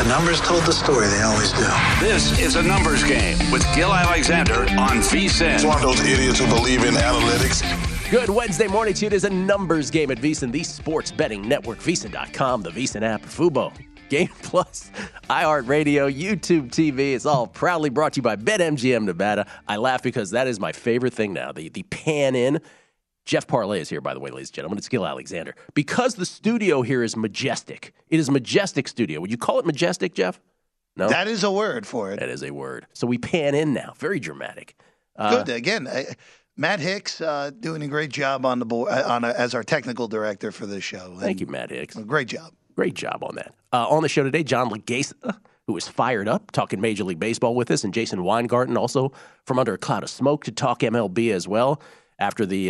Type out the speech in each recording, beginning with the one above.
The numbers told the story. They always do. This is a numbers game with Gil Alexander on VSiN. It's one of those idiots who believe in analytics. Good Wednesday morning to you. It is a numbers game at VSiN, the sports betting network, VSiN.com, the VSiN app, Fubo, Game Plus, iHeartRadio, YouTube TV. It's all proudly brought to you by BetMGM Nevada. I laugh because that is my favorite thing now, the pan in. Jeff Parlay is here, by the way, ladies and gentlemen. It's Gil Alexander. Because the studio here is majestic. It is a majestic studio. Would you call it majestic, Jeff? No? That is a word for it. That is a word. So we pan in now. Very dramatic. Good. Again, Matt Hicks doing a great job on the board as our technical director for this show. Thank you, Matt Hicks. Great job. Great job on that. On the show today, John Legasa, who is fired up, talking Major League Baseball with us, and Jason Weingarten, also from under a cloud of smoke, to talk MLB as well. After the,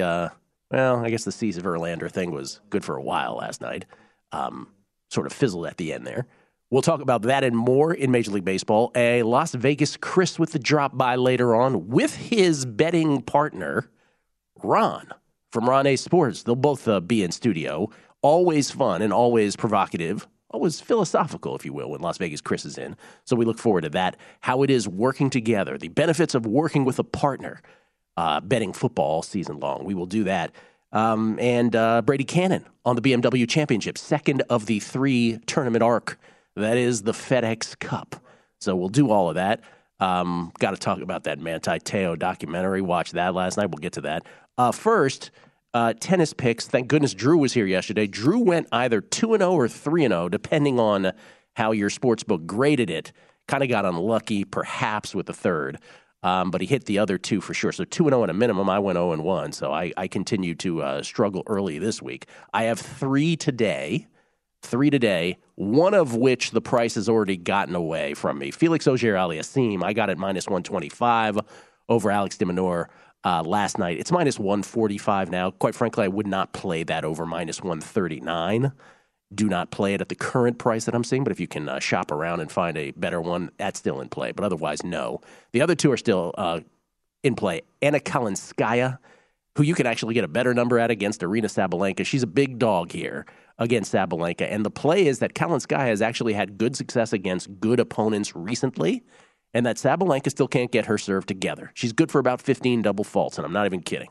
I guess the Cesar Verlander thing was good for a while last night. Sort of fizzled at the end there. We'll talk about that and more in Major League Baseball. A Las Vegas Chris with the drop by later on with his betting partner, Ron, from Ron A Sports. They'll both be in studio. Always fun and always provocative, always philosophical, if you will, when Las Vegas Chris is in. So we look forward to that, how it is working together, the benefits of working with a partner, betting football all season long. We will do that. And Brady Cannon on the BMW Championship, second of the 3 tournament arc. That is the FedEx Cup. So we'll do all of that. Got to talk about that Manti Te'o documentary. Watched that last night. We'll get to that. First, tennis picks. Thank goodness Drew was here yesterday. Drew went either 2-0 or 3-0, depending on how your sportsbook graded it. Kind of got unlucky, perhaps, with the third. But he hit the other 2 for sure. So 2-0 at a minimum. I went 0-1. So I continue to struggle early this week. I have 3 today. 3 today, one of which the price has already gotten away from me. Felix Auger-Aliassime, I got it minus 125 over Alex de Minaur last night. It's minus 145 now. Quite frankly, I would not play that over minus 139. Do not play it at the current price that I'm seeing, but if you can shop around and find a better one, that's still in play. But otherwise, no. The other 2 are still in play. Anna Kalinskaya, who you can actually get a better number at against Aryna Sabalenka. She's a big dog here against Sabalenka. And the play is that Kalinskaya has actually had good success against good opponents recently, and that Sabalenka still can't get her serve together. She's good for about 15 double faults, and I'm not even kidding.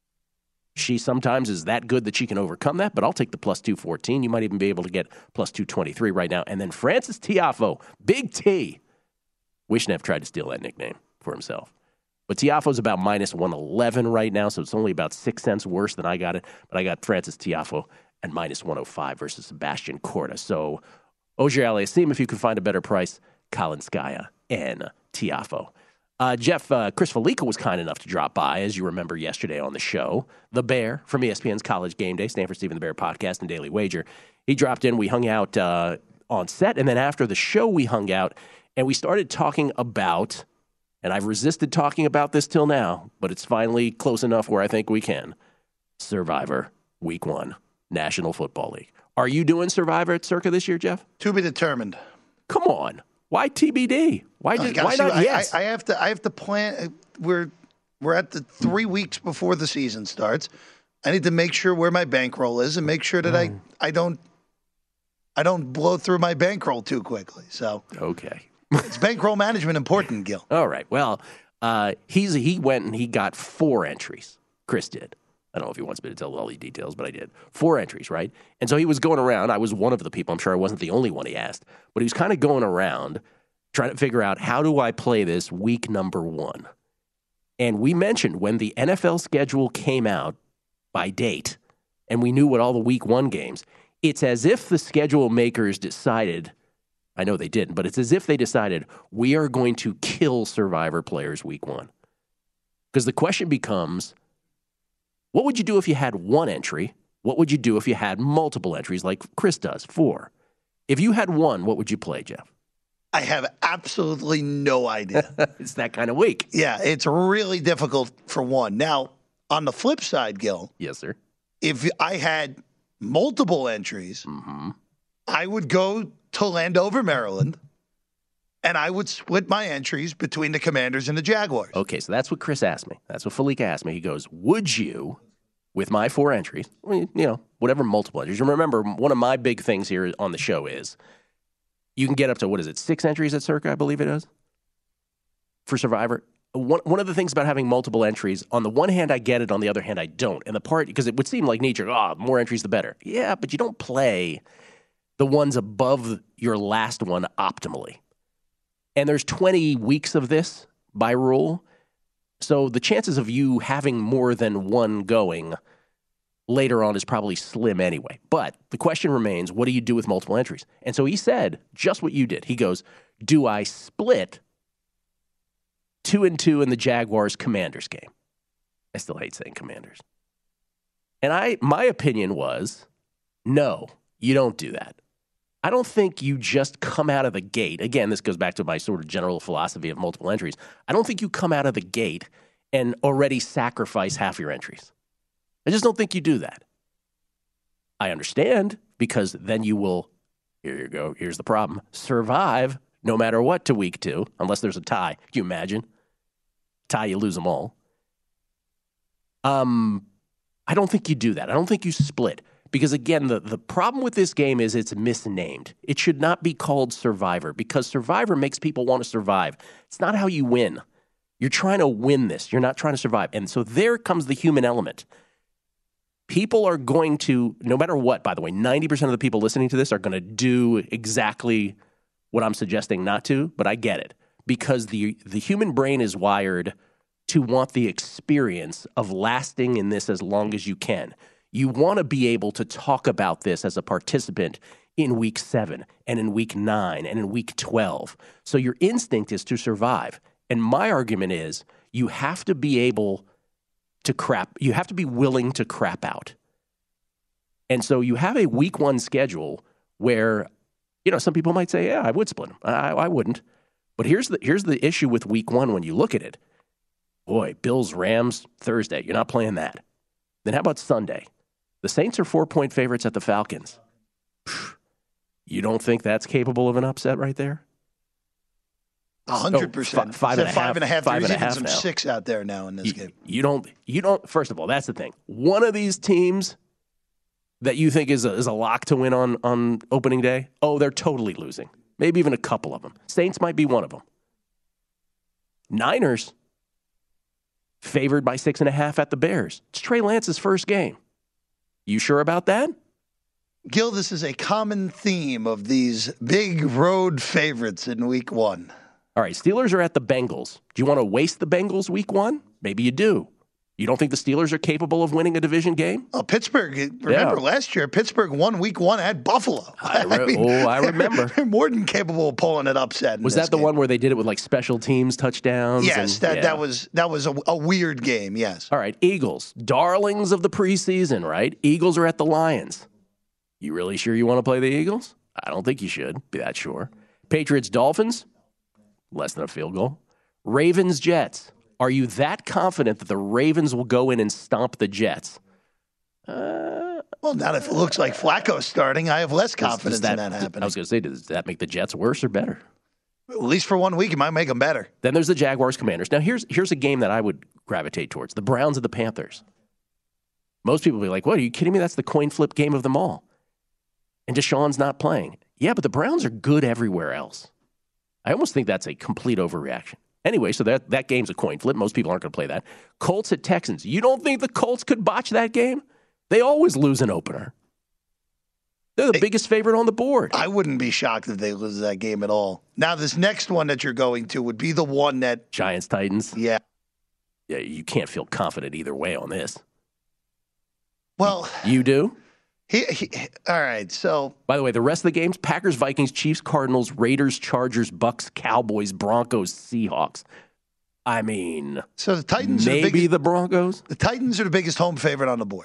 She sometimes is that good that she can overcome that, but I'll take the plus 214. You might even be able to get plus 223 right now. And then Frances Tiafoe, Big T. Wishnev tried to steal that nickname for himself. But Tiafoe's about minus 111 right now, so it's only about 6 cents worse than I got it. But I got Frances Tiafoe at minus 105 versus Sebastian Korda. So Auger-Aliassime, if you can find a better price, Kalinskaya and Tiafoe. Jeff, Chris Felica was kind enough to drop by, as you remember yesterday on the show. The Bear from ESPN's College Game Day, Stanford Stephen the Bear podcast and Daily Wager. He dropped in. We hung out on set, and then after the show, we hung out, and we started talking about, and I've resisted talking about this till now, but it's finally close enough where I think we can, Survivor Week 1, National Football League. Are you doing Survivor at Circa this year, Jeff? To be determined. Come on. Why TBD? Why not yes? I have to plan. We're at the 3 weeks before the season starts. I need to make sure where my bankroll is and make sure that I don't blow through my bankroll too quickly. So okay, it's bankroll management important, Gil. All right. Well, he went and he got 4 entries. Chris did. I don't know if he wants me to tell all the details, but I did. 4 entries, right? And so he was going around. I was one of the people. I'm sure I wasn't the only one he asked. But he was kind of going around trying to figure out, how do I play this week number 1? And we mentioned when the NFL schedule came out by date, and we knew what all the week 1 games, it's as if the schedule makers decided, I know they didn't, but it's as if they decided, we are going to kill Survivor players week 1. Because the question becomes, what would you do if you had 1 entry? What would you do if you had multiple entries like Chris does, 4? If you had 1, what would you play, Jeff? I have absolutely no idea. It's that kind of week. Yeah, it's really difficult for 1. Now, on the flip side, Gil. Yes, sir. If I had multiple entries, I would go to Landover, Maryland, and I would split my entries between the Commanders and the Jaguars. Okay, so that's what Chris asked me. That's what Felica asked me. He goes, would you, with my 4 entries, whatever multiple entries. Remember, one of my big things here on the show is You can get up to, what is it, 6 entries at Circa, I believe it is, for Survivor. One of the things about having multiple entries, on the one hand, I get it. On the other hand, I don't. And the part, because it would seem like nature, more entries, the better. Yeah, but you don't play the ones above your last one optimally. And there's 20 weeks of this by rule. So the chances of you having more than one going later on is probably slim anyway. But the question remains, what do you do with multiple entries? And so he said just what you did. He goes, do I split 2-2 in the Jaguars-Commanders game? I still hate saying Commanders. And my opinion was, no, you don't do that. I don't think you just come out of the gate. Again, this goes back to my sort of general philosophy of multiple entries. I don't think you come out of the gate and already sacrifice half your entries. I just don't think you do that. I understand, because then you will, here you go, here's the problem, survive no matter what to week 2, unless there's a tie. Can you imagine? Tie, you lose them all. I don't think you do that. I don't think you split. Because, again, the problem with this game is it's misnamed. It should not be called Survivor, because Survivor makes people want to survive. It's not how you win. You're trying to win this. You're not trying to survive. And so there comes the human element. People are going to, no matter what, by the way, 90% of the people listening to this are going to do exactly what I'm suggesting not to, but I get it. Because the human brain is wired to want the experience of lasting in this as long as you can. You want to be able to talk about this as a participant in week 7 and in week 9 and in week 12. So your instinct is to survive. And my argument is you have to be able to you have to be willing to crap out. And so you have a week 1 schedule where, some people might say, yeah, I would split them. I wouldn't. But here's the issue with week 1 when you look at it. Boy, Bills, Rams, Thursday. You're not playing that. Then how about Sunday? The Saints are 4-point favorites at the Falcons. You don't think that's capable of an upset right there? 100%. 5.5. There's even some now. 6 out there now in this game. You don't. First of all, that's the thing. One of these teams that you think is a lock to win on opening day, they're totally losing. Maybe even a couple of them. Saints might be one of them. Niners favored by 6.5 at the Bears. It's Trey Lance's first game. You sure about that? Gil, this is a common theme of these big road favorites in week 1. All right, Steelers are at the Bengals. Do you want to waste the Bengals week 1? Maybe you do. You don't think the Steelers are capable of winning a division game? Oh, Pittsburgh. Remember last year, Pittsburgh won week 1 at Buffalo. I remember. They're more than capable of pulling an upset. Was that the one where they did it with like special teams touchdowns? Yes, that was a weird game, yes. All right, Eagles, darlings of the preseason, right? Eagles are at the Lions. You really sure you want to play the Eagles? I don't think you should be that sure. Patriots, Dolphins, less than a field goal. Ravens, Jets. Are you that confident that the Ravens will go in and stomp the Jets? Well, not if it looks like Flacco's starting. I have less confidence in that happening. I was going to say, does that make the Jets worse or better? At least for 1 week, it might make them better. Then there's the Jaguars-Commanders. Now, here's a game that I would gravitate towards. The Browns and the Panthers. Most people will be like, what, are you kidding me? That's the coin flip game of them all. And Deshaun's not playing. Yeah, but the Browns are good everywhere else. I almost think that's a complete overreaction. Anyway, so that game's a coin flip. Most people aren't going to play that. Colts at Texans. You don't think the Colts could botch that game? They always lose an opener. They're the biggest favorite on the board. I wouldn't be shocked if they lose that game at all. Now, this next one that you're going to would be the one that... Giants-Titans? Yeah. Yeah, you can't feel confident either way on this. Well... You do? All right, so... By the way, the rest of the games, Packers, Vikings, Chiefs, Cardinals, Raiders, Chargers, Bucks, Cowboys, Broncos, Seahawks. I mean... So the Titans maybe the Broncos? The Titans are the biggest home favorite on the board.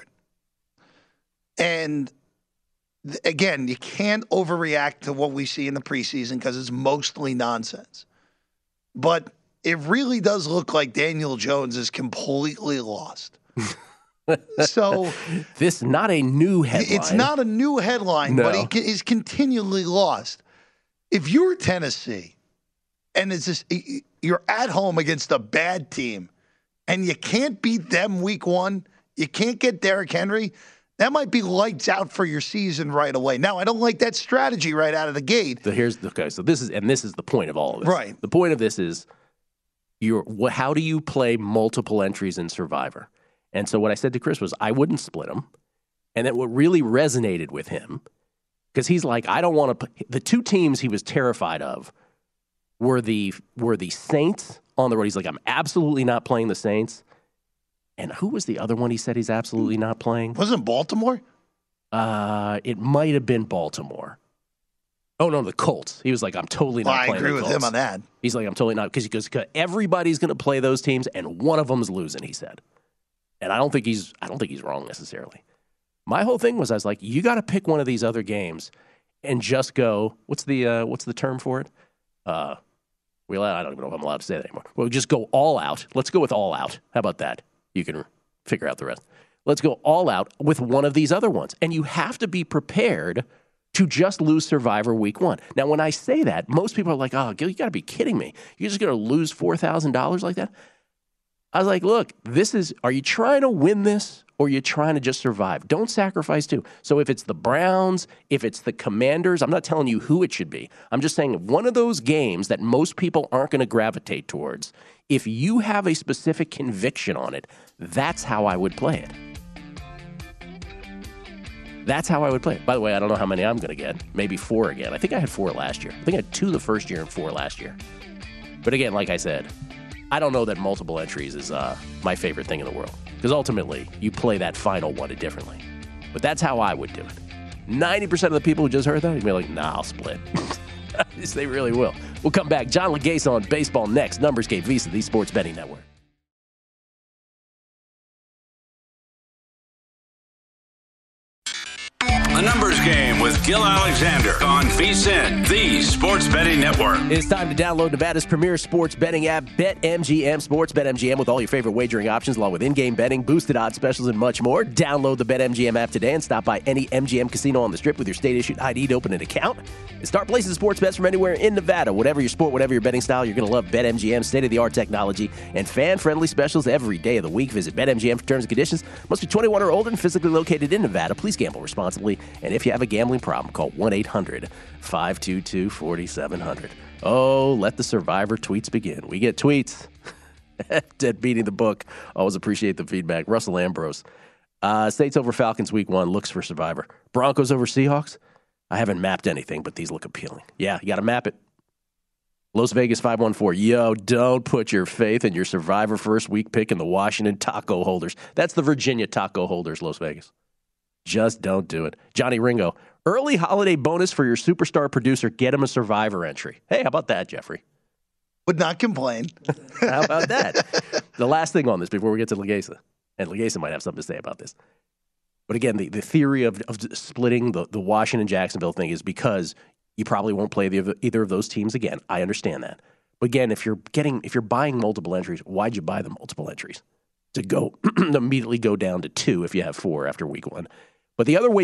And, again, you can't overreact to what we see in the preseason because it's mostly nonsense. But it really does look like Daniel Jones is completely lost. So this is not a new headline. It's not a new headline, no. But he is continually lost. If you're Tennessee and it's just, you're at home against a bad team and you can't beat them week 1, you can't get Derrick Henry, That might be lights out for your season right away. Now, I don't like that strategy right out of the gate. So this is the point of all of this. Right. The point of this is how do you play multiple entries in Survivor? And so what I said to Chris was I wouldn't split them. And then what really resonated with him, because he's like, I don't want to. The two teams he was terrified of were the Saints on the road. He's like, I'm absolutely not playing the Saints. And who was the other one he said he's absolutely not playing? Wasn't Baltimore? It might have been Baltimore. Oh, no, the Colts. He was like, I'm totally not playing the Colts. I agree with him on that. He's like, I'm totally not. Because he goes, everybody's going to play those teams, and one of them's losing, he said. And I don't think he's wrong necessarily. My whole thing was, I was like, you got to pick one of these other games and just go, what's the term for it? I don't even know if I'm allowed to say that anymore. Well, just go all out. Let's go with all out. How about that? You can figure out the rest. Let's go all out with one of these other ones. And you have to be prepared to just lose Survivor week 1. Now, when I say that, most people are like, oh, Gil, you got to be kidding me. You're just going to lose $4,000 like that? I was like, look, are you trying to win this or are you trying to just survive? Don't sacrifice too. So if it's the Browns, if it's the Commanders, I'm not telling you who it should be. I'm just saying one of those games that most people aren't going to gravitate towards, if you have a specific conviction on it, that's how I would play it. That's how I would play it. By the way, I don't know how many I'm going to get. Maybe 4 again. I think I had 4 last year. I think I had 2 the first year and 4 last year. But again, like I said, I don't know that multiple entries is my favorite thing in the world. Because ultimately, you play that final one differently. But that's how I would do it. 90% of the people who just heard that, you'd be like, nah, I'll split. Yes, they really will. We'll come back. John Legase on baseball next. Numbers Game, VSiN, the Sports Betting Network. The Numbers Game with Gil Alexander on VSiN, the Sports Betting Network. It's time to download Nevada's premier sports betting app, BetMGM Sports. BetMGM with all your favorite wagering options, along with in-game betting, boosted odds specials, and much more. Download the BetMGM app today and stop by any MGM casino on the Strip with your state-issued ID to open an account. And start placing sports bets from anywhere in Nevada. Whatever your sport, whatever your betting style, you're going to love BetMGM's state-of-the-art technology and fan-friendly specials every day of the week. Visit BetMGM for terms and conditions. Must be 21 or older and physically located in Nevada. Please gamble responsibly. And if you have a gambling problem, call 1-800-522-4700. Oh, let the Survivor tweets begin. We get tweets. Dead beating the book. Always appreciate the feedback. Russell Ambrose. Saints over Falcons week 1. Looks for Survivor. Broncos over Seahawks. I haven't mapped anything, but these look appealing. Yeah, you got to map it. Las Vegas 514. Yo, don't put your faith in your Survivor first week pick in the Washington taco holders. That's the Virginia taco holders, Las Vegas. Just don't do it. Johnny Ringo, early holiday bonus for your superstar producer. Get him a Survivor entry. Hey, how about that, Jeffrey? Would not complain. How about that? The last thing on this before we get to Legasa, and Legasa might have something to say about this. But again, the theory of splitting the Washington-Jacksonville thing is because you probably won't play either of those teams again. I understand that. But again, if you're buying multiple entries, why'd you buy the multiple entries? To go immediately go down to 2 if you have 4 after week 1. But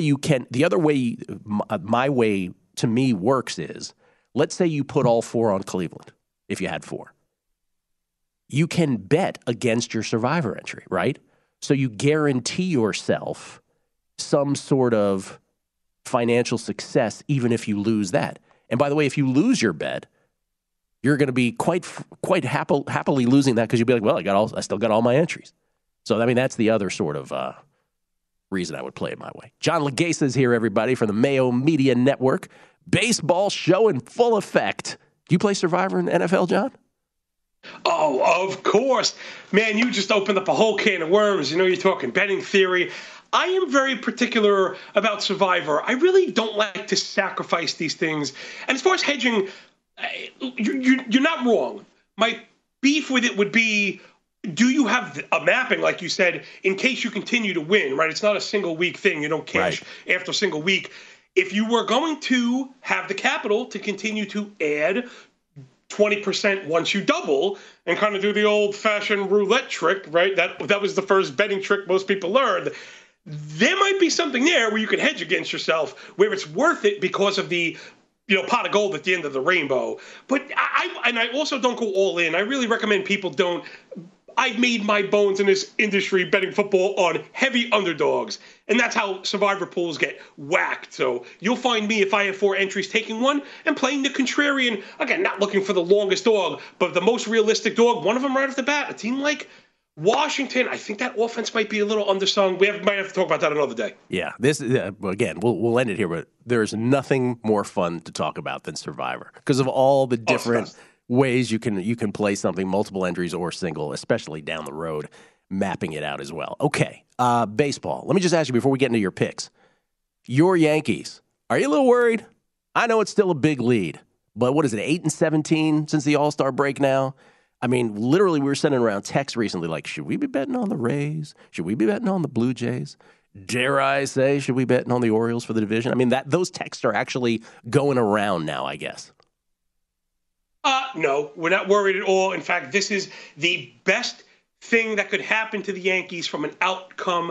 my way to me works is, let's say you put all 4 on Cleveland, if you had 4. You can bet against your Survivor entry, right? So you guarantee yourself some sort of financial success, even if you lose that. And by the way, if you lose your bet, you're going to be quite happily losing that because you'll be like, well, I still got all my entries. So, I mean, that's the other sort of reason I would play it my way. John Legase is here, everybody, from the Mayo Media Network. Baseball show in full effect. Do you play Survivor in the NFL, John? Oh, of course. Man, you just opened up a whole can of worms. You know, you're talking betting theory. I am very particular about Survivor. I really don't like to sacrifice these things. And as far as hedging, you're not wrong. My beef with it would be, do you have a mapping, like you said, in case you continue to win, right? It's not a single week thing. You don't cash after a single week. If you were going to have the capital to continue to add 20% once you double and kind of do the old-fashioned roulette trick, right? That was the first betting trick most people learned. There might be something there where you can hedge against yourself, where it's worth it because of the pot of gold at the end of the rainbow. But I also don't go all in. I really recommend people don't I've made my bones in this industry betting football on heavy underdogs. And that's how survivor pools get whacked. So you'll find me, if I have 4 entries, taking one and playing the contrarian. Again, not looking for the longest dog, but the most realistic dog. One of them right off the bat. A team like Washington, I think that offense might be a little undersung. Might have to talk about that another day. Yeah, this again, we'll end it here, but there's nothing more fun to talk about than Survivor because of all the different ways you can play something, multiple entries or single, especially down the road, mapping it out as well. Okay, baseball. Let me just ask you before we get into your picks. Your Yankees, are you a little worried? I know it's still a big lead, but what is it, 8-17 since the All-Star break now? I mean, literally, we were sending around texts recently like, should we be betting on the Rays? Should we be betting on the Blue Jays? Dare I say, should we be betting on the Orioles for the division? I mean, those texts are actually going around now, I guess. No, we're not worried at all. In fact, this is the best thing that could happen to the Yankees from an outcome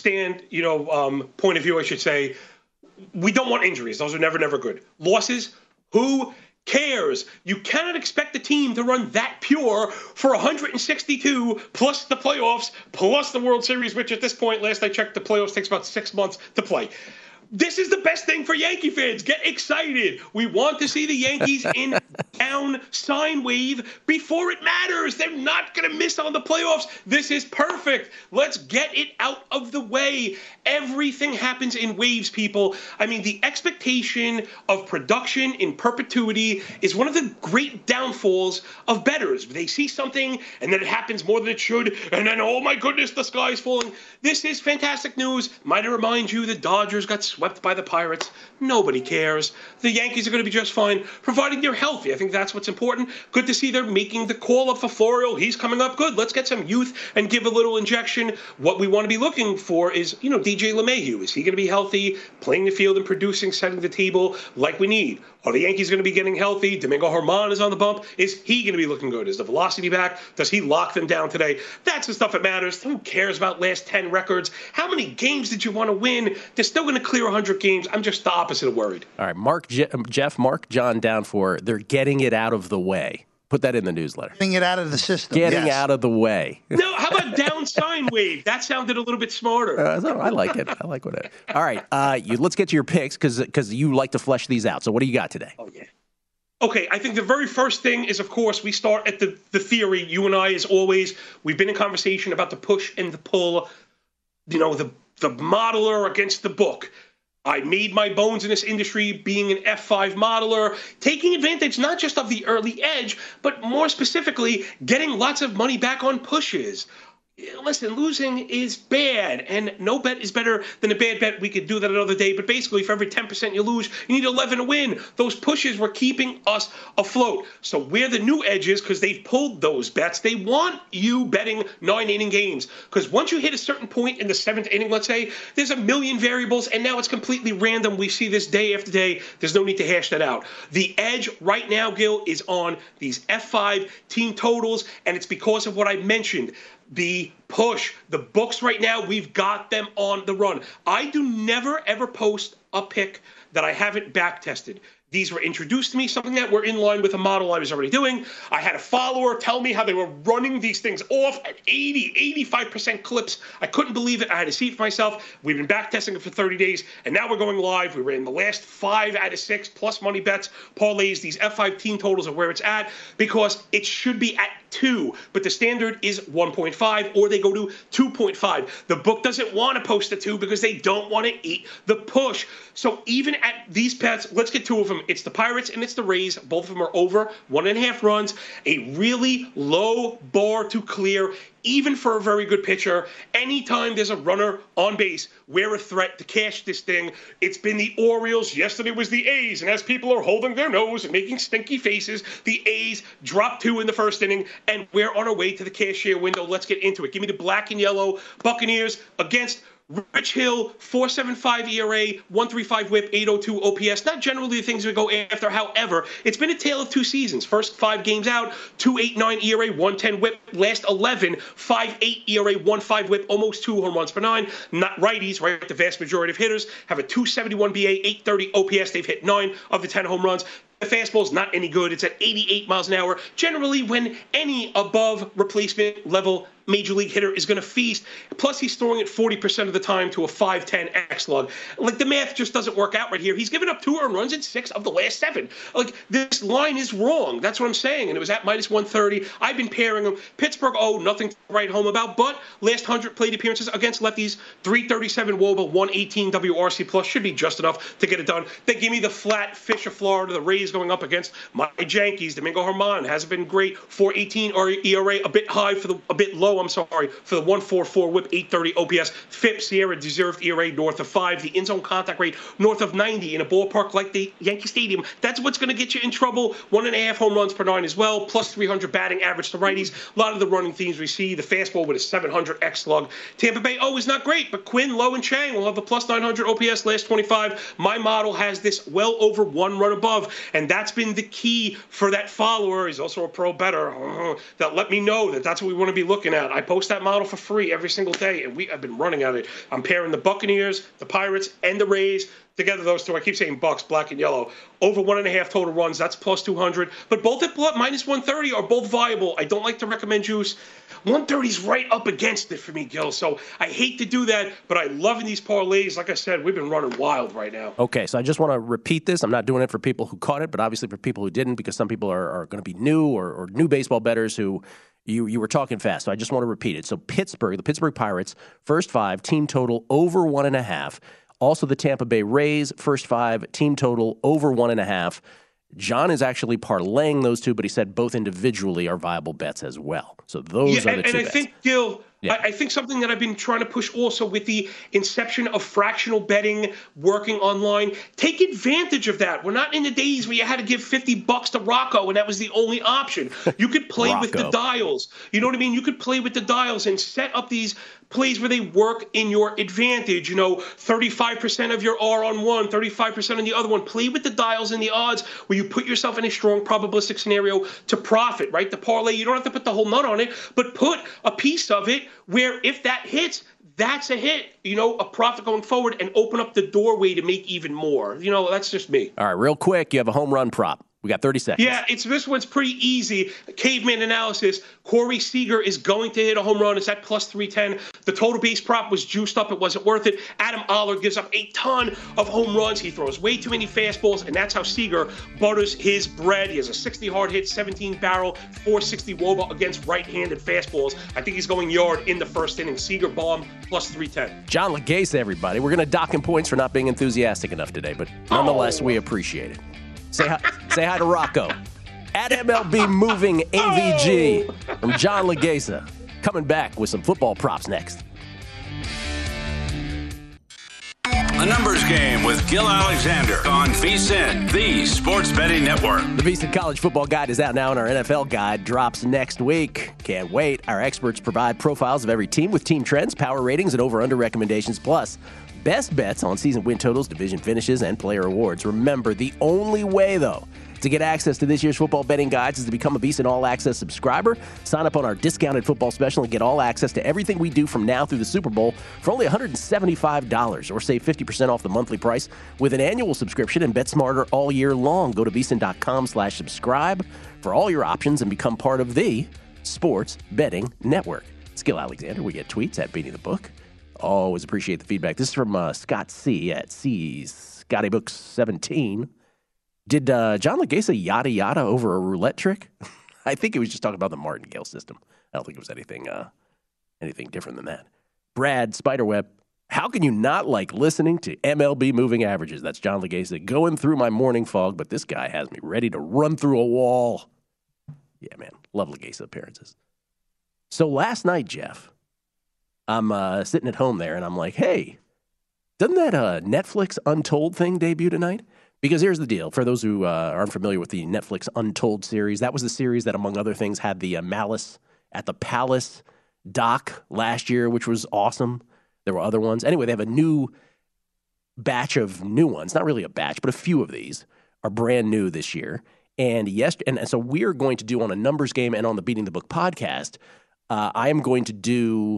point of view, I should say. We don't want injuries. Those are never good. Losses, who cares? You cannot expect the team to run that pure for 162 plus the playoffs plus the World Series, which at this point, last I checked, the playoffs takes about 6 months to play. This is the best thing for Yankee fans. Get excited. We want to see the Yankees in down sine wave before it matters. They're not going to miss on the playoffs. This is perfect. Let's get it out of the way. Everything happens in waves, people. I mean, the expectation of production in perpetuity is one of the great downfalls of bettors. They see something, and then it happens more than it should, and then, oh my goodness, the sky's falling. This is fantastic news. Might I remind you, the Dodgers got swept by the Pirates. Nobody cares. The Yankees are going to be just fine, providing they're healthy. I think that's what's important. Good to see they're making the call up for Florial. He's coming up good. Let's get some youth and give a little injection. What we want to be looking for is, DJ LeMahieu. Is he going to be healthy, playing the field and producing, setting the table like we need? Are the Yankees going to be getting healthy? Domingo Germán is on the bump. Is he going to be looking good? Is the velocity back? Does he lock them down today? That's the stuff that matters. Who cares about last 10 records? How many games did you want to win? They're still going to clear 100 games. I'm just the opposite of worried. All right, mark John down for they're getting it out of the way. Put that in the newsletter. Getting it out of the system. Getting out of the way. No, how about down sine wave? That sounded a little bit smarter. I like it. I like what. All right, let's get to your picks because you like to flesh these out. So what do you got today? Oh yeah. Okay, I think the very first thing is, of course, we start at the theory. You and I, as always, we've been in conversation about the push and the pull. The modeler against the book. I made my bones in this industry being an F5 modeler, taking advantage not just of the early edge, but more specifically, getting lots of money back on pushes. Listen, losing is bad, and no bet is better than a bad bet. We could do that another day, but basically, for every 10% you lose, you need 11 to win. Those pushes were keeping us afloat. So we're the new edges because they've pulled those bets. They want you betting 9-inning games because once you hit a certain point in the 7th inning, let's say, there's a million variables, and now it's completely random. We see this day after day. There's no need to hash that out. The edge right now, Gil, is on these F5 team totals, and it's because of what I mentioned. The push, the books right now, we've got them on the run. I do never, ever post a pick that I haven't back tested. These were introduced to me, something that were in line with a model I was already doing. I had a follower tell me how they were running these things off at 80, 85% clips. I couldn't believe it. I had to see it for myself. We've been back testing it for 30 days, and now we're going live. We were in the last 5 out of 6 plus money bets, parlays. These F5 team totals are where it's at because it should be at 2, but the standard is 1.5, or they go to 2.5. The book doesn't want to post a 2 because they don't want to eat the push. So even at these bets, let's get 2 of them. It's the Pirates and it's the Rays. Both of them are over 1.5 runs. A really low bar to clear, even for a very good pitcher. Anytime there's a runner on base, we're a threat to cash this thing. It's been the Orioles. Yesterday was the A's. And as people are holding their nose and making stinky faces, the A's dropped 2 in the first inning, and we're on our way to the cashier window. Let's get into it. Give me the black and yellow Buccaneers against Rich Hill, 4.75 ERA, 1.35 WHIP, 8.02 OPS. Not generally the things we go after. However, it's been a tale of 2 seasons. First 5 games out, 2.89 ERA, 1.10 WHIP. Last 11, 5.8 ERA, 1.5 WHIP, almost 2 home runs per 9. Not righties, right? The vast majority of hitters have a 2.71 BA, 8.30 OPS. They've hit 9 of the 10 home runs. The fastball's not any good. It's at 88 miles an hour. Generally, when any above replacement level major league hitter is going to feast. Plus, he's throwing it 40% of the time to a 5.10 xLug. Like, the math just doesn't work out right here. He's given up 2 earned runs in 6 of the last 7. Like, this line is wrong. That's what I'm saying. And it was at minus 130. I've been pairing him. Pittsburgh, nothing to write home about. But last 100 plate appearances against lefties, 337 WOBA, 118 WRC plus should be just enough to get it done. They give me the flat fish of Florida, the Rays going up against my Yankees. Domingo Germán hasn't been great. 4.18 ERA, a bit high a bit low. For the 1.44 whip, 830 OPS. FIP, Sierra deserved ERA north of 5. The in-zone contact rate north of 90 in a ballpark like the Yankee Stadium. That's what's going to get you in trouble. 1.5 home runs per 9 as well. Plus 300 batting average to righties. A lot of the running themes we see. The fastball with a 700 xLug. Tampa Bay, is not great, but Quinn, Lowe, and Chang will have a plus 900 OPS last 25. My model has this well over 1 run above, and that's been the key for that follower. He's also a pro bettor that let me know that that's what we want to be looking at. I post that model for free every single day, and I've been running at it. I'm pairing the Buccaneers, the Pirates, and the Rays. Together, those two, I keep saying Bucks, black and yellow. Over 1.5 total runs, that's plus 200. But both at minus 130 are both viable. I don't like to recommend juice. 130 is right up against it for me, Gil. So I hate to do that, but I'm loving these parlays. Like I said, we've been running wild right now. Okay, so I just want to repeat this. I'm not doing it for people who caught it, but obviously for people who didn't, because some people are going to be new or new baseball bettors who you were talking fast. So I just want to repeat it. So the Pittsburgh Pirates, first 5, team total over 1.5. Also, the Tampa Bay Rays, first 5, team total over 1.5. John is actually parlaying those two, but he said both individually are viable bets as well. So those are the two bets. And I think, Gil, I think something that I've been trying to push also with the inception of fractional betting working online, take advantage of that. We're not in the days where you had to give $50 to Rocco and that was the only option. You could play with the dials. You know what I mean? You could play with the dials and set up these plays where they work in your advantage. 35% of your R on one, 35% on the other one. Play with the dials and the odds where you put yourself in a strong probabilistic scenario to profit, right? The parlay, you don't have to put the whole nut on it, but put a piece of it where if that hits, that's a hit, a profit going forward and open up the doorway to make even more. That's just me. All right, real quick, you have a home run prop. We got 30 seconds. Yeah, this one's pretty easy. Caveman analysis. Corey Seager is going to hit a home run. It's at plus 310. The total base prop was juiced up. It wasn't worth it. Adam Oller gives up a ton of home runs. He throws way too many fastballs, and that's how Seager butters his bread. He has a 60 hard hit, 17 barrel, 460 WOBA against right-handed fastballs. I think he's going yard in the first inning. Seager bomb plus 310. John Legase, everybody. We're going to dock him points for not being enthusiastic enough today, but nonetheless, we appreciate it. Say hi to Rocco. At MLB Moving AVG from John Legasa. Coming back with some football props next. A numbers game with Gil Alexander on VSiN, the Sports Betting Network. The VSiN College Football Guide is out now, and our NFL Guide drops next week. Can't wait. Our experts provide profiles of every team with team trends, power ratings, and over-under recommendations, plus best bets on season win totals, division finishes, and player awards. Remember, the only way, though, to get access to this year's football betting guides is to become a VSiN All Access subscriber. Sign up on our discounted football special and get all access to everything we do from now through the Super Bowl for only $175, or save 50% off the monthly price with an annual subscription and bet smarter all year long. Go to VSiN.com/subscribe for all your options and become part of the Sports Betting Network. It's Gil Alexander. We get tweets at Beating the Book. Always appreciate the feedback. This is from Scott C. at C's ScottyBooks17. Did John Legasa yada yada over a roulette trick? I think he was just talking about the martingale system. I don't think it was anything different than that. Brad Spiderweb, how can you not like listening to MLB Moving Averages? That's John Legasa going through my morning fog, but this guy has me ready to run through a wall. Yeah, man. Love Legasa appearances. So last night, Jeff, I'm sitting at home there, and I'm like, hey, doesn't that Netflix Untold thing debut tonight? Because here's the deal. For those who aren't familiar with the Netflix Untold series, that was the series that, among other things, had the Malice at the Palace doc last year, which was awesome. There were other ones. Anyway, they have a new batch of new ones. Not really a batch, but a few of these are brand new this year. And so we're going to do on a numbers game and on the Beating the Book podcast, I am going to do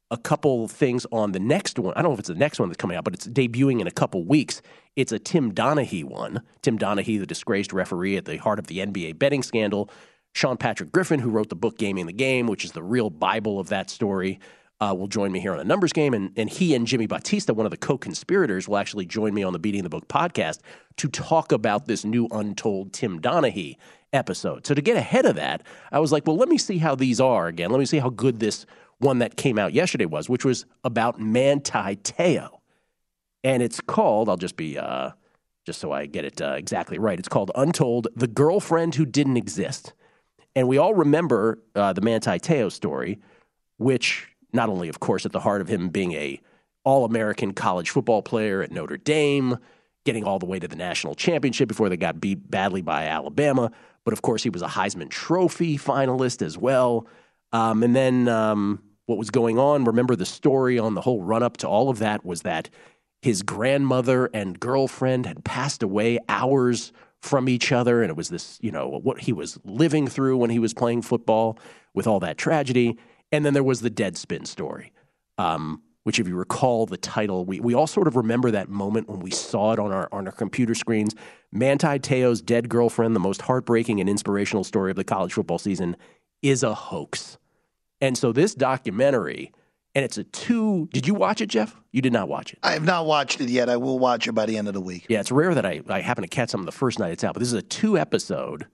a couple things on the next one. I don't know if it's the next one that's coming out, but it's debuting in a couple weeks. It's a Tim Donaghy one. Tim Donaghy, the disgraced referee at the heart of the NBA betting scandal. Sean Patrick Griffin, who wrote the book Gaming the Game, which is the real Bible of that story, will join me here on a numbers game. And he and Jimmy Bautista, one of the co-conspirators, will actually join me on the Beating the Book podcast to talk about this new untold Tim Donaghy episode. So to get ahead of that, I was like, well, let me see how these are again. Let me see how good this one that came out yesterday was, which was about Manti Te'o. And it's called, I'll just be, just so I get it exactly right, it's called Untold, The Girlfriend Who Didn't Exist. And we all remember the Manti Te'o story, which not only, of course, at the heart of him being a All-American college football player at Notre Dame, getting all the way to the national championship before they got beat badly by Alabama, but of course he was a Heisman Trophy finalist as well. And then what was going on, remember the story on the whole run-up to all of that was that his grandmother and girlfriend had passed away hours from each other, and it was this, what he was living through when he was playing football with all that tragedy. And then there was the Deadspin story, which if you recall the title, we all sort of remember that moment when we saw it on our computer screens. Manti Te'o's dead girlfriend, the most heartbreaking and inspirational story of the college football season, is a hoax. And so this documentary, and it's did you watch it, Jeff? You did not watch it. I have not watched it yet. I will watch it by the end of the week. Yeah, it's rare that I happen to catch some the first night it's out, but this is a 2-episode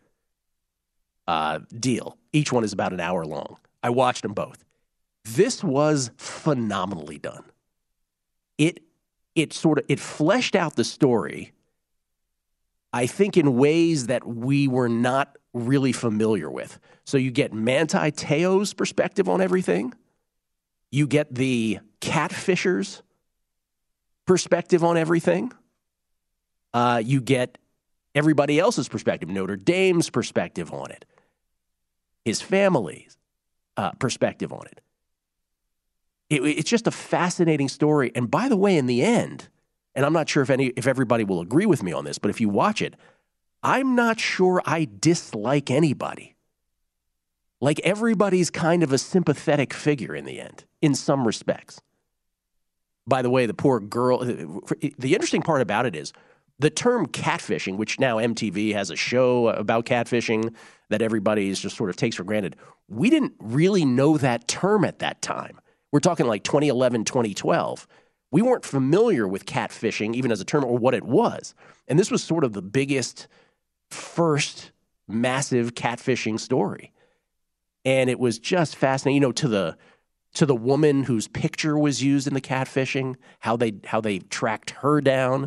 deal. Each one is about an hour long. I watched them both. This was phenomenally done. It fleshed out the story, I think, in ways that we were not really familiar with. So you get Manti Te'o's perspective on everything. You get the catfishers' perspective on everything. You get everybody else's perspective, Notre Dame's perspective on it, his family's perspective on it. It's just a fascinating story. And by the way, in the end, and I'm not sure if everybody will agree with me on this, but if you watch it, I'm not sure I dislike anybody. Like, everybody's kind of a sympathetic figure in the end, in some respects. By the way, the poor girl, the interesting part about it is the term catfishing, which now MTV has a show about catfishing that everybody just sort of takes for granted. We didn't really know that term at that time. We're talking like 2011, 2012. We weren't familiar with catfishing, even as a term, or what it was. And this was sort of the biggest, first massive catfishing story. And it was just fascinating, to the woman whose picture was used in the catfishing, how they tracked her down.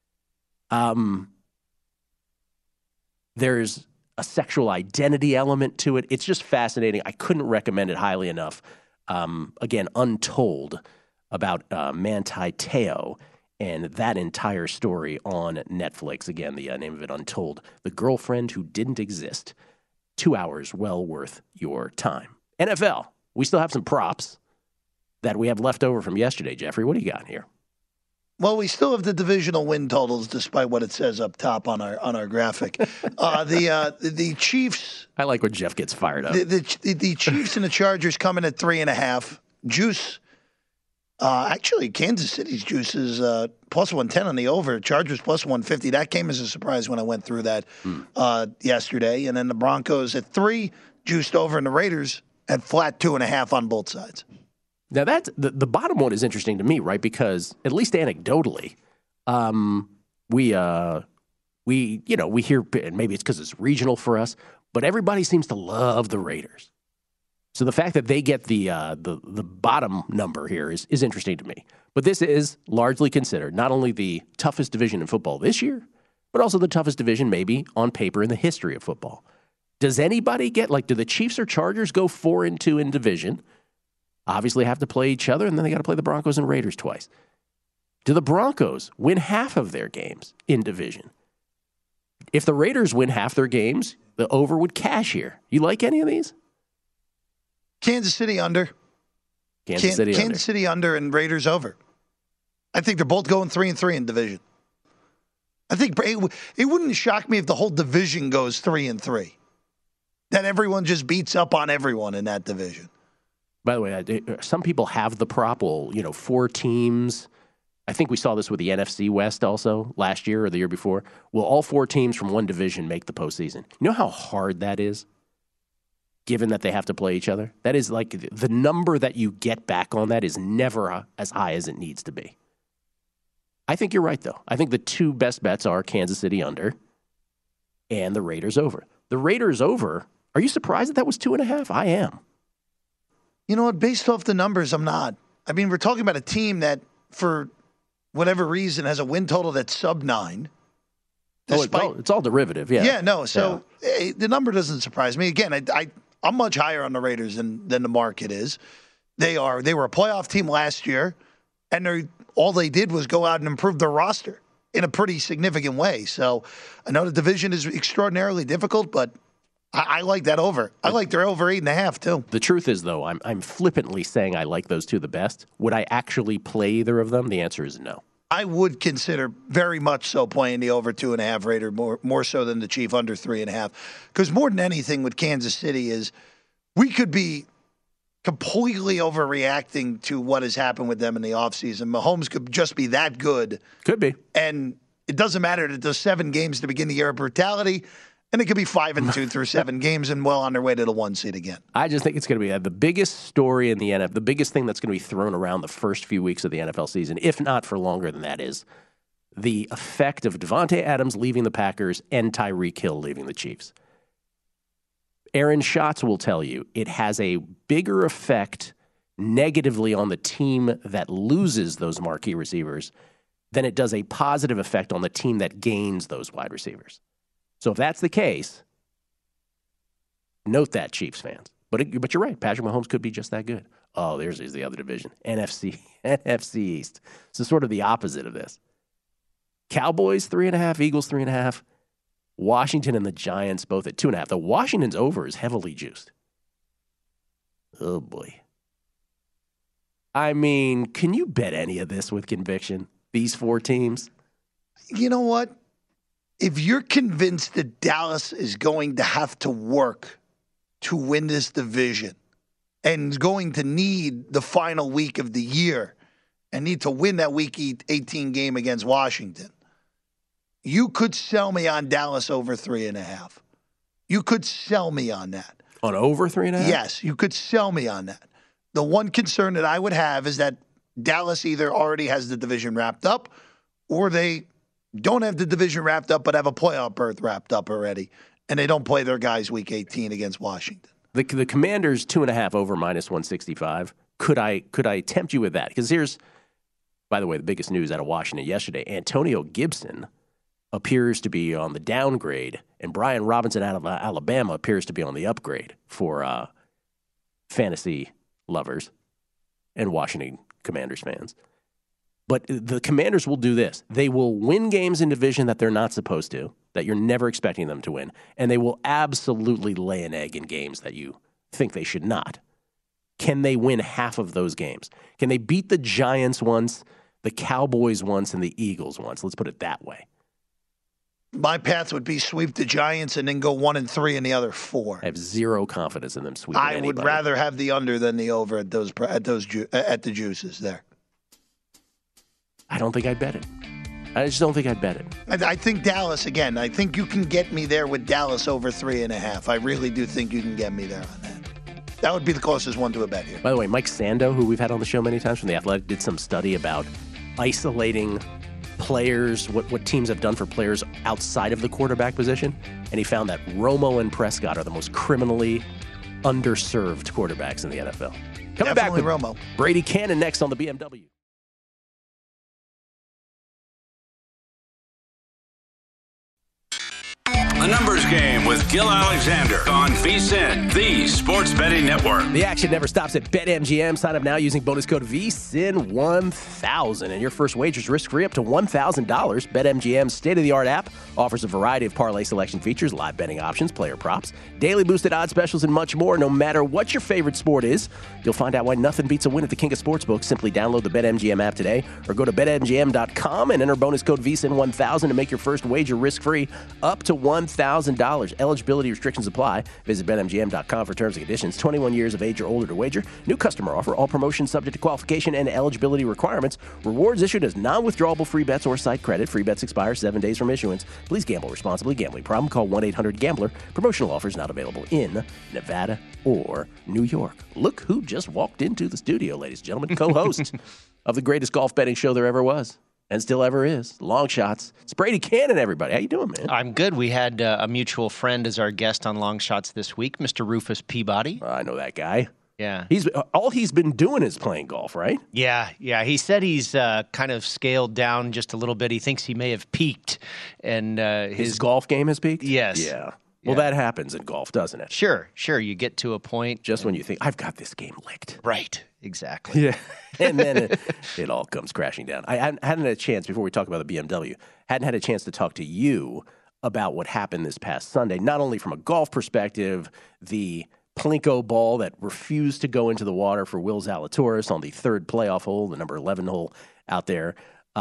There's a sexual identity element to it. It's just fascinating. I couldn't recommend it highly enough. Again, Untold, about Manti Te'o and that entire story on Netflix. Again, the name of it, Untold, The Girlfriend Who Didn't Exist. 2 hours well worth your time. NFL, we still have some props that we have left over from yesterday. Jeffrey, what do you got here? Well, we still have the divisional win totals, despite what it says up top on our graphic. The Chiefs. I like when Jeff gets fired up. The Chiefs and the Chargers coming at 3.5. Juice. Actually, Kansas City's juice is plus 110 on the over. Chargers plus 150. That came as a surprise when I went through that yesterday. And then the Broncos at 3, juiced over, and the Raiders at flat 2.5 on both sides. Now, that's the bottom one is interesting to me, right? Because at least anecdotally, we hear, and maybe it's because it's regional for us, but everybody seems to love the Raiders. So the fact that they get the bottom number here is interesting to me. But this is largely considered not only the toughest division in football this year, but also the toughest division maybe on paper in the history of football. Does anybody do the Chiefs or Chargers go 4-2 in division? Obviously have to play each other, and then they got to play the Broncos and Raiders twice. Do the Broncos win half of their games in division? If the Raiders win half their games, the over would cash here. You like any of these? Kansas City under. Kansas City under and Raiders over. I think they're both going 3-3 in division. I think it wouldn't shock me if the whole division goes 3-3. That everyone just beats up on everyone in that division. By the way, some people have the prop. Well, 4 teams. I think we saw this with the NFC West also last year or the year before. Will all 4 teams from one division make the postseason? You know how hard that is, given that they have to play each other? That is like the number that you get back on that is never as high as it needs to be. I think you're right, though. I think the 2 best bets are Kansas City under and the Raiders over. The Raiders over, are you surprised that was 2.5? I am. You know what? Based off the numbers, I'm not. I mean, we're talking about a team that, for whatever reason, has a win total that's sub-9. It's all derivative, yeah. Yeah, no. So the number doesn't surprise me. Again, I'm much higher on the Raiders than the market is. They were a playoff team last year, and all they did was go out and improve their roster in a pretty significant way. So I know the division is extraordinarily difficult, but I like that over. I like their over 8.5 too. The truth is, though, I'm flippantly saying I like those 2 the best. Would I actually play either of them? The answer is no. I would consider very much so playing the over 2.5 Raider more so than the Chief under 3.5. Because more than anything with Kansas City is we could be completely overreacting to what has happened with them in the offseason. Mahomes could just be that good. Could be. And it doesn't matter that those 7 games to begin the year of brutality. And it could be 5-2 through 7 games and well on their way to the 1 seed again. I just think it's going to be the biggest story in the NFL, the biggest thing that's going to be thrown around the first few weeks of the NFL season, if not for longer than that, is the effect of Devontae Adams leaving the Packers and Tyreek Hill leaving the Chiefs. Aaron Schatz will tell you it has a bigger effect negatively on the team that loses those marquee receivers than it does a positive effect on the team that gains those wide receivers. So if that's the case, note that, Chiefs fans. But you're right. Patrick Mahomes could be just that good. Oh, there's the other division, NFC East. So sort of the opposite of this. Cowboys 3.5, Eagles 3.5, Washington and the Giants both at 2.5. The Washington's over is heavily juiced. Oh boy. I mean, can you bet any of this with conviction? These 4 teams. You know what? If you're convinced that Dallas is going to have to work to win this division and is going to need the final week of the year and need to win that Week 18 game against Washington, you could sell me on Dallas over 3.5. You could sell me on that. On over 3.5? Yes, you could sell me on that. The one concern that I would have is that Dallas either already has the division wrapped up or they don't have the division wrapped up but have a playoff berth wrapped up already, and they don't play their guys Week 18 against Washington. The Commanders 2.5 over minus 165. Could I tempt you with that? Because here's, by the way, the biggest news out of Washington yesterday. Antonio Gibson appears to be on the downgrade, and Brian Robinson out of Alabama appears to be on the upgrade for fantasy lovers and Washington Commanders fans. But the Commanders will do this. They will win games in division that they're not supposed to, that you're never expecting them to win, and they will absolutely lay an egg in games that you think they should not. Can they win half of those games? Can they beat the Giants once, the Cowboys once, and the Eagles once? Let's put it that way. My path would be sweep the Giants and then go 1-3 in the other 4. I have zero confidence in them sweeping anybody. I would rather have the under than the over at the juices there. I don't think I'd bet it. I just don't think I'd bet it. I think Dallas, again, I think you can get me there with Dallas over 3.5. I really do think you can get me there on that. That would be the closest one to a bet here. By the way, Mike Sando, who we've had on the show many times from The Athletic, did some study about isolating players, what teams have done for players outside of the quarterback position, and he found that Romo and Prescott are the most criminally underserved quarterbacks in the NFL. Coming back with Romo. Brady Cannon next on the BMW. The Numbers Game with Gil Alexander on VSiN, the Sports Betting Network. The action never stops at BetMGM. Sign up now using bonus code VSiN1000, and your first wager is risk-free up to $1,000. BetMGM's state-of-the-art app offers a variety of parlay selection features, live betting options, player props, daily boosted odds specials, and much more. No matter what your favorite sport is, you'll find out why nothing beats a win at the King of Sportsbooks. Simply download the BetMGM app today or go to BetMGM.com and enter bonus code VSiN1000 to make your first wager risk-free up to $1,000. $100,000. Eligibility restrictions apply. Visit BetMGM.com for terms and conditions. 21 years of age or older to wager. New customer offer. All promotions subject to qualification and eligibility requirements. Rewards issued as non-withdrawable free bets or site credit. Free bets expire 7 days from issuance. Please gamble responsibly. Gambling problem? Call 1-800-GAMBLER. Promotional offers not available in Nevada or New York. Look who just walked into the studio, ladies and gentlemen. Co-host of the greatest golf betting show there ever was. And still ever is. Long shots. It's Brady Cannon, everybody. How you doing, man? I'm good. We had a mutual friend as our guest on Long Shots this week, Mr. Rufus Peabody. I know that guy. Yeah. All he's been doing is playing golf, right? Yeah. He said he's kind of scaled down just a little bit. He thinks he may have peaked. And his golf game has peaked? Yes. Yeah. Well, that happens in golf, doesn't it? Sure. You get to a point. Just when you think, I've got this game licked. Right. Exactly. Yeah. And then it all comes crashing down. I hadn't had a chance, before we talk about the BMW, hadn't had a chance to talk to you about what happened this past Sunday, not only from a golf perspective, the Plinko ball that refused to go into the water for Will Zalatoris on the third playoff hole, the number 11 hole out there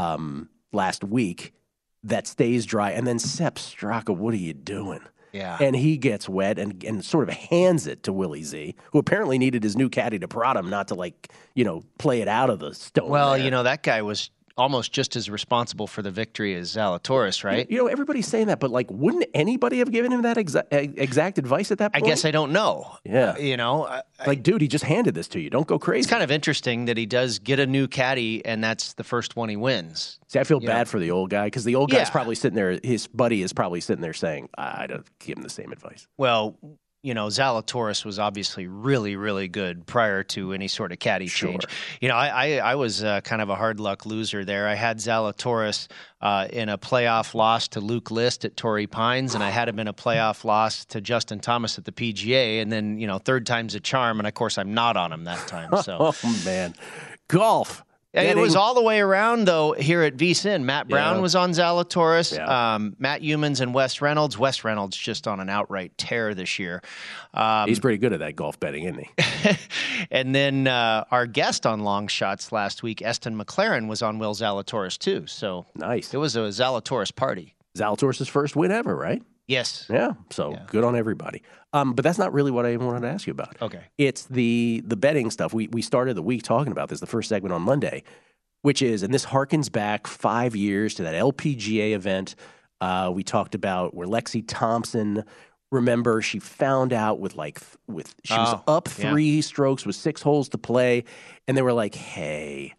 last week, that stays dry. And then Sepp Straka, what are you doing? Yeah. And he gets wet and sort of hands it to Willie Z, who apparently needed his new caddy to prod him not to, play it out of the stone. Well, there. That guy was almost just as responsible for the victory as Zalatoris, right? Everybody's saying that, but, wouldn't anybody have given him that exact advice at that point? I guess I don't know. Yeah. Dude, he just handed this to you. Don't go crazy. It's kind of interesting that he does get a new caddy, and that's the first one he wins. See, I feel bad for the old guy, because the old guy's probably sitting there, his buddy is probably sitting there saying, I don't give him the same advice. Well, Zalatoris was obviously really, really good prior to any sort of caddy change. I was kind of a hard luck loser there. I had Zalatoris in a playoff loss to Luke List at Torrey Pines, and I had him in a playoff loss to Justin Thomas at the PGA, and then, third time's a charm, and of course I'm not on him that time. So. Oh, man. Golf. It was all the way around, though, here at VSiN. Matt Brown was on Zalatoris, Matt Humans and Wes Reynolds. Wes Reynolds just on an outright tear this year. He's pretty good at that golf betting, isn't he? And then our guest on Long Shots last week, Eston McLaren, was on Will Zalatoris, too. So nice. It was a Zalatoris party. Zalatoris' first win ever, right? Yes. Yeah. So good on everybody. But that's not really what I even wanted to ask you about. Okay. It's the betting stuff. We started the week talking about this, the first segment on Monday, which is, and this harkens back 5 years to that LPGA event we talked about where Lexi Thompson, remember, she found out she was up 3 strokes with 6 holes to play, and they were like, hey,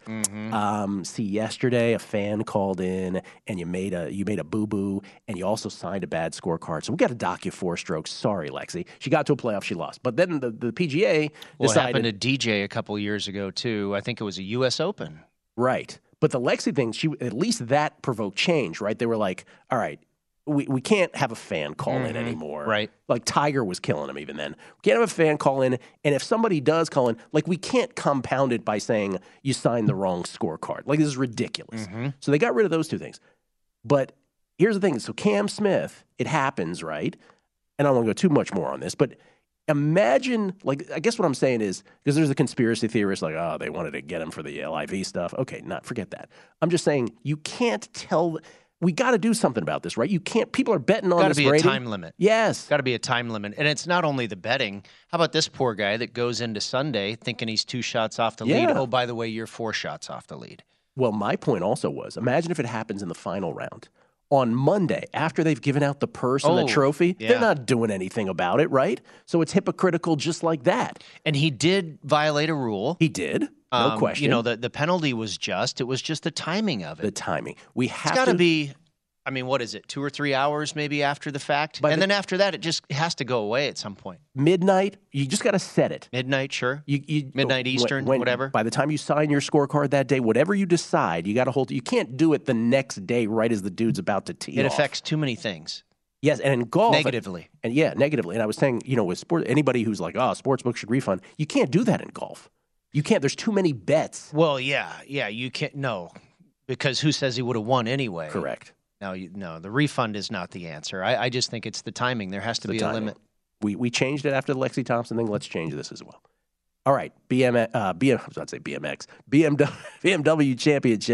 see, yesterday a fan called in and you made a boo-boo, and you also signed a bad scorecard, so we got to dock you 4 strokes. Sorry, Lexi. She got to a playoff, she lost. But then the PGA decided. It happened to DJ a couple years ago, too. I think it was a U.S. Open. Right. But the Lexi thing, at least that provoked change, right? They were like, all right, we can't have a fan call in anymore. Right. Like Tiger was killing him even then. We can't have a fan call in. And if somebody does call in, we can't compound it by saying you signed the wrong scorecard. This is ridiculous. So they got rid of those 2 things. But here's the thing. So Cam Smith, it happens, right? And I don't want to go too much more on this, but imagine, I guess what I'm saying is, because there's a conspiracy theorist they wanted to get him for the LIV stuff. Okay, forget that. I'm just saying you can't tell. We got to do something about this, right? You can't. People are betting on this. Got to be a time limit. Yes. Got to be a time limit. And it's not only the betting. How about this poor guy that goes into Sunday thinking he's 2 shots off the lead? Oh, by the way, you're 4 shots off the lead. Well, my point also was, imagine if it happens in the final round. On Monday, after they've given out the purse and the trophy, they're not doing anything about it, right? So it's hypocritical just like that. And he did violate a rule. He did. No question. The penalty was just. It was just the timing of it. The timing. It's got to be, what is it, 2 or 3 hours maybe after the fact? Then after that, it just has to go away at some point. Midnight, you just got to set it. Midnight, sure. Midnight Eastern, whatever. By the time you sign your scorecard that day, whatever you decide, you got to hold. You can't do it the next day right as the dude's about to tee off. It affects too many things. Yes, and in golf. Negatively. Negatively. And I was saying, with sport, anybody who's like, sportsbook should refund, you can't do that in golf. You can't. There's too many bets. Well, yeah, you can't. No, because who says he would have won anyway? Correct. No, the refund is not the answer. I just think it's the timing. There has to be a limit. We changed it after the Lexi Thompson thing. Let's change this as well. All right, BMW Championship.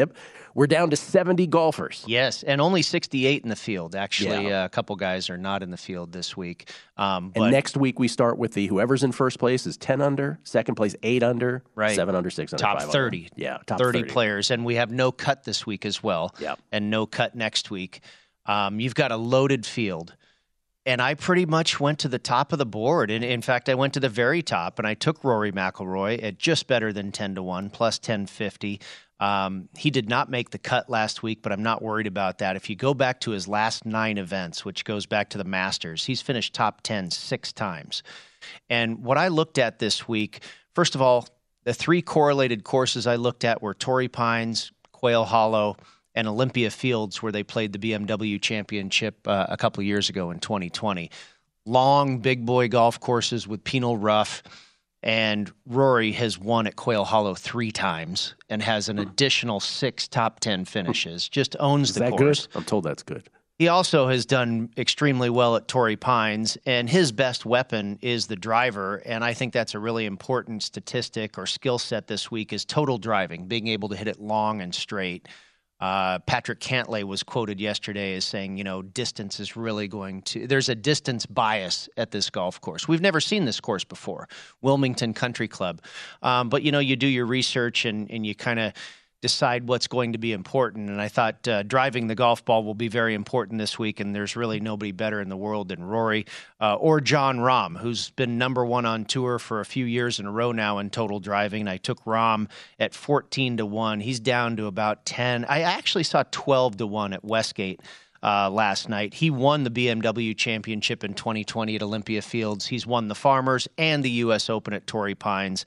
we're down to 70 golfers. Yes, and only 68 in the field. Actually, Yeah. a couple guys are not in the field this week. And next week we start with whoever's in first place is 10 under, second place 8 under, Right. 7 under, 6 under, top 5 30. under. Yeah, top 30 players, and we have no cut this week as well. Yep. And no cut next week. You've got a loaded field. And I pretty much went to the top of the board. And in fact, I went to the very top, and I took Rory McIlroy at just better than 10-1, plus 1050. He did not make the cut last week, but I'm not worried about that. If you go back to his last 9 events, which goes back to the Masters, he's finished top 10 6 times. And what I looked at this week, first of all, the 3 correlated courses I looked at were Torrey Pines, Quail Hollow, and Olympia Fields, where they played the BMW Championship a couple of years ago in 2020. Long, big boy golf courses with penal rough. And Rory has won at Quail Hollow 3 times and has an additional 6 top 10 finishes. Just owns the course. Is that good? I'm told that's good. He also has done extremely well at Torrey Pines, and his best weapon is the driver, and I think that's a really important statistic or skill set this week is total driving, being able to hit it long and straight. Patrick Cantlay was quoted yesterday as saying, distance is really there's a distance bias at this golf course. We've never seen this course before, Wilmington Country Club. But, you do your research and you kind of decide what's going to be important. And I thought driving the golf ball will be very important this week, and there's really nobody better in the world than Rory or Jon Rahm, who's been number 1 on tour for a few years in a row now in total driving. I took Rahm at 14-1. He's down to about 10. I actually saw 12-1 at Westgate last night. He won the BMW Championship in 2020 at Olympia Fields. He's won the Farmers and the U.S. Open at Torrey Pines.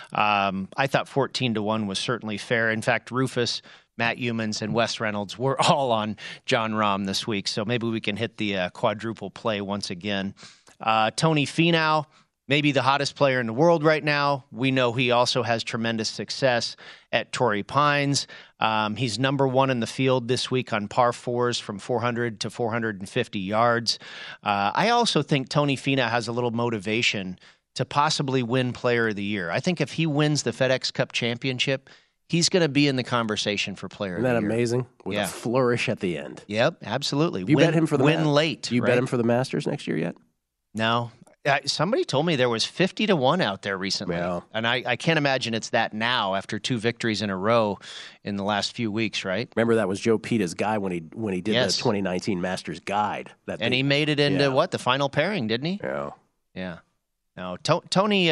I thought 14-1 was certainly fair. In fact, Rufus, Matt Humans, and Wes Reynolds were all on Jon Rahm this week, so maybe we can hit the quadruple play once again. Tony Finau, maybe the hottest player in the world right now. We know he also has tremendous success at Torrey Pines. He's number 1 in the field this week on par 4s from 400 to 450 yards. I also think Tony Finau has a little motivation to possibly win Player of the Year. I think if he wins the FedEx Cup Championship, he's going to be in the conversation for Player of the Year. Isn't that amazing? With a flourish at the end. Yep, absolutely. You bet him for the win late. You bet him for the Masters next year yet? No. Somebody told me there was 50-1 out there recently, and I can't imagine it's that now after 2 victories in a row in the last few weeks, right? Remember that was Joe Pita's guy when he did the 2019 Masters Guide. He made it into the final pairing, didn't he? Yeah. No, Tony,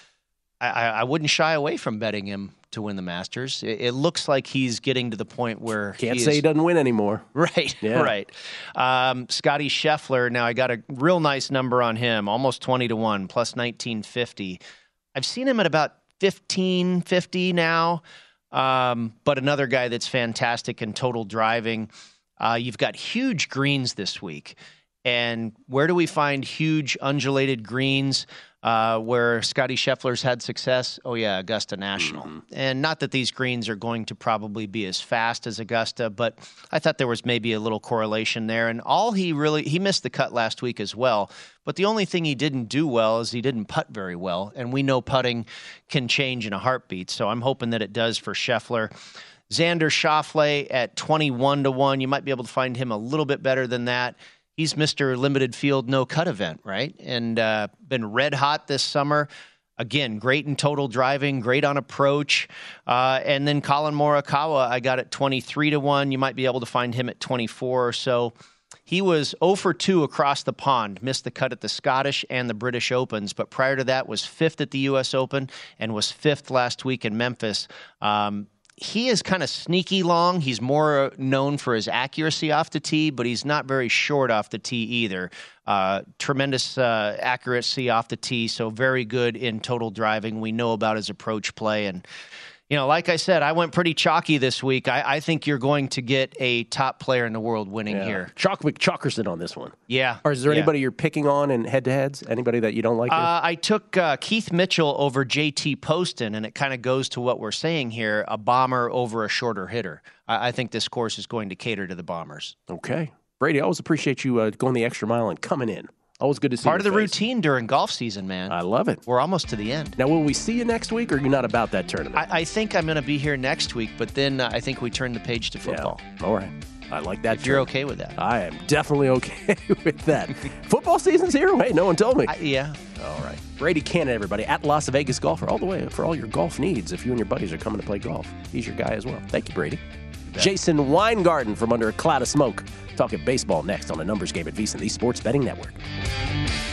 I wouldn't shy away from betting him to win the Masters. It looks like he's getting to the point where can't say he doesn't win anymore. Right, right. Scotty Scheffler, now I got a real nice number on him, almost 20-1, plus 1950. I've seen him at about 1550 now, but another guy that's fantastic in total driving. You've got huge greens this week. And where do we find huge undulated greens where Scotty Scheffler's had success? Oh, yeah, Augusta National. Mm-hmm. And not that these greens are going to probably be as fast as Augusta, but I thought there was maybe a little correlation there. And he missed the cut last week as well. But the only thing he didn't do well is he didn't putt very well. And we know putting can change in a heartbeat. So I'm hoping that it does for Scheffler. Xander Schauffele at 21-1. You might be able to find him a little bit better than that. He's Mr. Limited Field No Cut event, right? And been red hot this summer. Again, great in total driving, great on approach. And then Colin Morikawa, I got at 23-1. You might be able to find him at 24 or so. He was 0 for 2 across the pond, missed the cut at the Scottish and the British Opens, but prior to that was 5th at the U.S. Open and was 5th last week in Memphis. He is kind of sneaky long. He's more known for his accuracy off the tee, but he's not very short off the tee either. Tremendous accuracy off the tee, so very good in total driving. We know about his approach play. And, like I said, I went pretty chalky this week. I think you're going to get a top player in the world winning here. Chalk McChalkerson on this one. Yeah. Or is there anybody you're picking on in head-to-heads? Anybody that you don't like? I took Keith Mitchell over JT Poston, and it kind of goes to what we're saying here, a bomber over a shorter hitter. I think this course is going to cater to the bombers. Okay. Brady, I always appreciate you going the extra mile and coming in. Always good to see Part of the your face. routine during golf season, man. I love it. We're almost to the end. Now, will we see you next week, or are you not about that tournament? I think I'm going to be here next week, but then I think we turn the page to football. Yeah. All right. I like that. If you're okay with that. I am definitely okay with that. Football season's here? Wait, no one told me. Yeah. All right. Brady Cannon, everybody, at Las Vegas Golfer, all the way for all your golf needs. If you and your buddies are coming to play golf, he's your guy as well. Thank you, Brady. Jason Weingarten from Under a Cloud of Smoke. Talking baseball next on a numbers game at VSiN, the Sports Betting Network.